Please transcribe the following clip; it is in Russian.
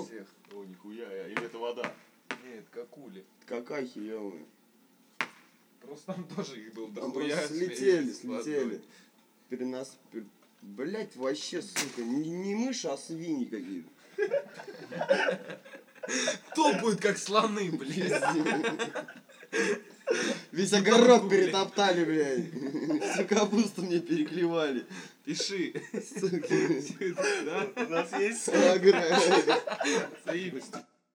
всех. О, нихуя, или это вода? Нет, какули. Какахи, ё-моё. Просто там тоже их было Там дохуя. просто слетели. Перенос... Блять, вообще, сука, не мыши, а свиньи какие-то. Топают, как слоны, блядь. Весь огород перетоптали, блядь. Всю капусту мне переклевали. Пиши. Сука. Да? У нас есть агро. Заебись.